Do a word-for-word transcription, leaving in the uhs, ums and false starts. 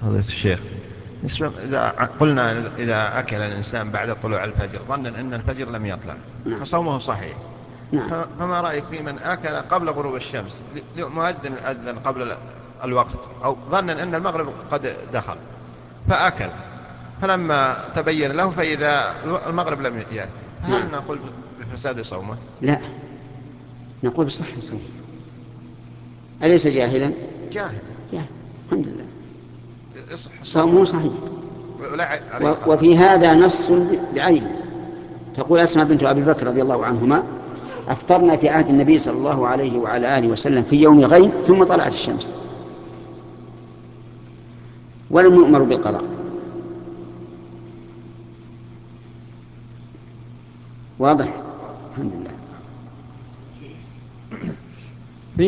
هذا الشيخ، إذا قلنا إذا أكل الإنسان بعد طلوع الفجر ظنا أن الفجر لم يطلع نعم. فصومه صحيح. نعم. فما رأيك في من أكل قبل غروب الشمس، مؤذن أذن قبل الوقت أو ظنا أن المغرب قد دخل فأكل، فلما تبين له فإذا المغرب لم يأتي، نعم. فهل نقول بفساد صومه؟ لا، نقول بصحة صومه. أليس جاهلا؟ جاهل. جاهل. الحمد لله. يصح صومه صومه صحيح. ولا عليه و- قضاء. وفي هذا نص بعينه. تقول أسماء بنت أبي بكر رضي الله عنهما: أفطرنا في عهد النبي صلى الله عليه وعلى آله وسلم في يوم غيم ثم طلعت الشمس ولم نؤمر بالقضاء. واضح؟